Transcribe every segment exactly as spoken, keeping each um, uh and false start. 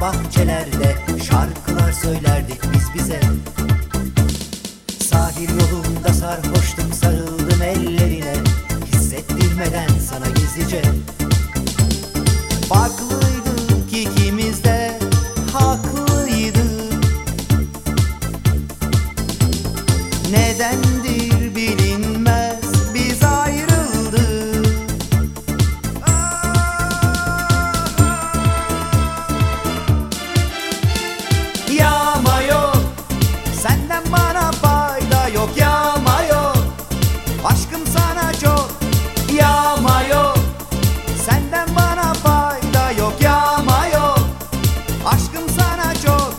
bahçelerde şarkılar söylerdik biz bize. Sahil yolunda sarhoştum, sarıldım ellerine, hissettirmeden sana gizlice. Farklıydık ikimiz de, haklıydık. Nedendir bilinmez biz ayrıldık. Yağma yok, senden bana fayda yok. Yağma yok, aşkım sana çok. Yağma yok, senden bana fayda yok. Yağma yok, aşkım sana çok.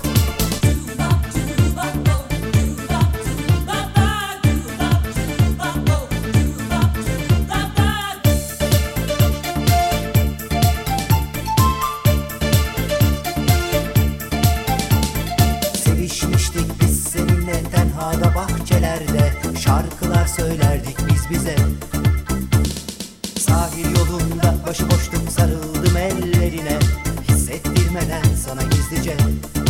Sevişmiştik biz seninle tenhada bahçelerde, şarkılar söylerdik biz bize. Sahil yolunda başıboştum, sarıldım ellerine, hissettirmeden sana gizlice.